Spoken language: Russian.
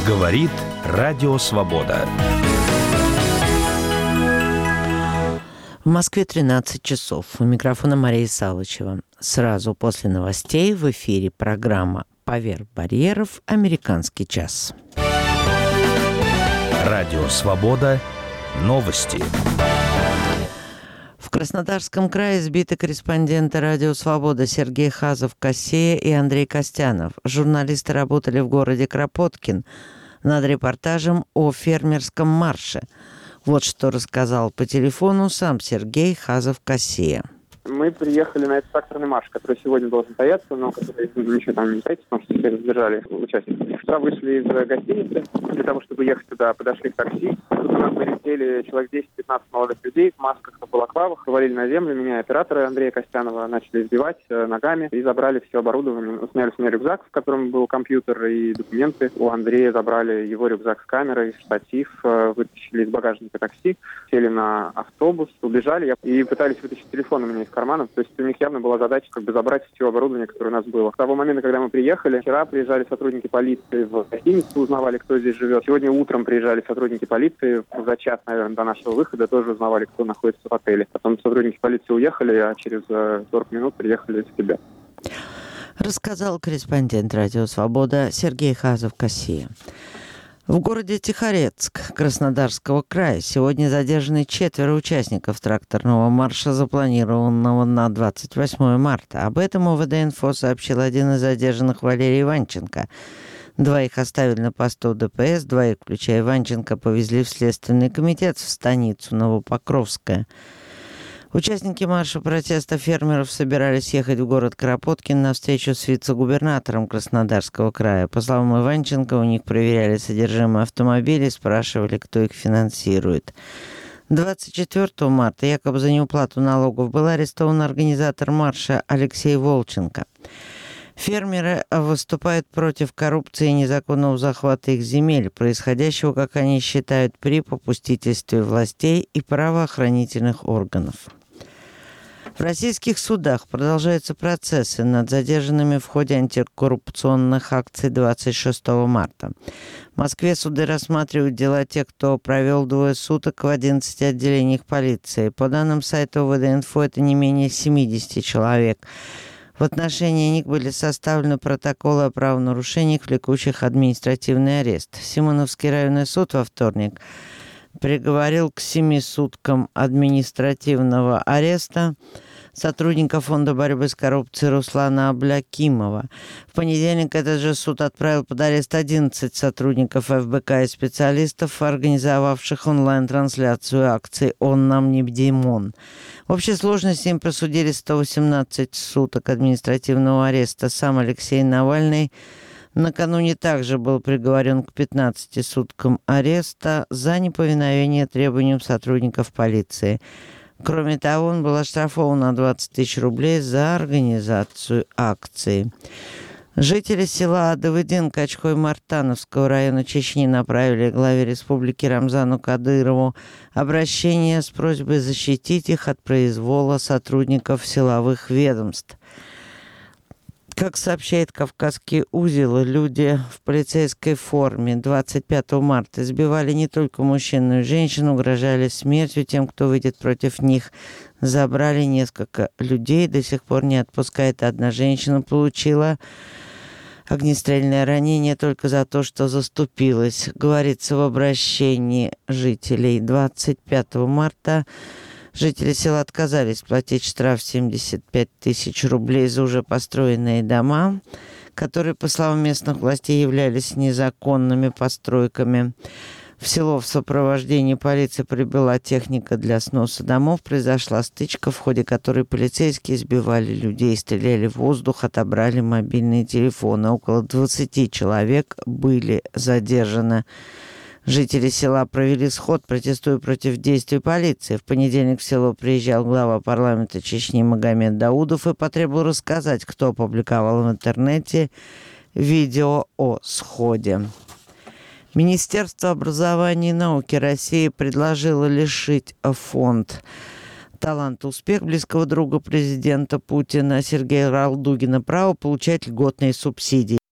Говорит Радио Свобода. В Москве 13 часов. У микрофона Мария Салычева. Сразу после новостей в эфире программа «Поверх барьеров. Американский час». Радио Свобода. Новости. В Краснодарском крае сбиты корреспонденты «Радио Свобода» Сергей Хазов-Кассия и Андрей Костянов. Журналисты работали в городе Кропоткин над репортажем о фермерском марше. Вот что рассказал по телефону сам Сергей Хазов-Кассия. Мы приехали на этот тракторный марш, который сегодня должен состояться, но который ничего там не состоится, потому что теперь задержали участников. Вчера вышли из гостиницы, для того, чтобы ехать туда, подошли к такси. Тут у нас налетели человек 10-15 молодых людей в масках, в балаклавах, повалили на землю. Меня, оператора Андрея Костянова, начали избивать ногами и забрали все оборудование. Сняли с меня рюкзак, в котором был компьютер и документы. У Андрея забрали его рюкзак с камерой, штатив, вытащили из багажника такси, сели на автобус, убежали и пытались вытащить телефон у меня из карманов. То есть у них явно была задача забрать все оборудование, которое у нас было. С того момента, когда мы приехали, вчера приезжали сотрудники полиции в гостиницу, узнавали, кто здесь живет. Сегодня утром приезжали сотрудники полиции за час, наверное, до нашего выхода, тоже узнавали, кто находится в отеле. Потом сотрудники полиции уехали, а через 40 минут приехали в себя. Рассказал корреспондент «Радио Свобода» Сергей Хазов-Кассия. В городе Тихорецк Краснодарского края сегодня задержаны 4 участников тракторного марша, запланированного на 28 марта. Об этом УВД-инфо сообщил один из задержанных, Валерий Иванченко. 2 оставили на посту ДПС, 2, включая Иванченко, повезли в Следственный комитет в станицу Новопокровская. Участники марша протеста фермеров собирались ехать в город Кропоткин на встречу с вице-губернатором Краснодарского края. По словам Иванченко, у них проверяли содержимое автомобилей, спрашивали, кто их финансирует. 24 марта якобы за неуплату налогов был арестован организатор марша Алексей Волченко. Фермеры выступают против коррупции и незаконного захвата их земель, происходящего, как они считают, при попустительстве властей и правоохранительных органов. В российских судах продолжаются процессы над задержанными в ходе антикоррупционных акций 26 марта. В Москве суды рассматривают дела тех, кто провел 2 суток в 11 отделениях полиции. По данным сайта УВД-инфо, это не менее 70 человек. В отношении них были составлены протоколы о правонарушениях, влекущих административный арест. Симоновский районный суд во вторник приговорил к 7 суткам административного ареста сотрудника Фонда борьбы с коррупцией Руслана Аблякимова. В понедельник этот же суд отправил под арест 11 сотрудников ФБК и специалистов, организовавших онлайн-трансляцию акций «Он нам не Димон». В общей сложности им присудили 118 суток административного ареста. Сам Алексей Навальный накануне также был приговорен к 15 суткам ареста за неповиновение требованиям сотрудников полиции. Кроме того, он был оштрафован на 20 тысяч рублей за организацию акции. Жители села Давыдин Качкой-Мартановского района Чечни направили главе республики Рамзану Кадырову обращение с просьбой защитить их от произвола сотрудников силовых ведомств. Как сообщает «Кавказский узел», люди в полицейской форме 25 марта избивали не только мужчин, но и женщин, угрожали смертью тем, кто выйдет против них. Забрали несколько людей, до сих пор не отпускает. Одна женщина получила огнестрельное ранение только за то, что заступилась. Говорится в обращении жителей 25 марта. Жители села отказались платить штраф 75 тысяч рублей за уже построенные дома, которые, по словам местных властей, являлись незаконными постройками. В село в сопровождении полиции прибыла техника для сноса домов. Произошла стычка, в ходе которой полицейские избивали людей, стреляли в воздух, отобрали мобильные телефоны. Около 20 человек были задержаны. Жители села провели сход, протестуя против действий полиции. В понедельник в село приезжал глава парламента Чечни Магомед Даудов и потребовал рассказать, кто опубликовал в интернете видео о сходе. Министерство образования и науки России предложило лишить фонд «Талант и успех» близкого друга президента Путина Сергея Ралдугина права получать льготные субсидии.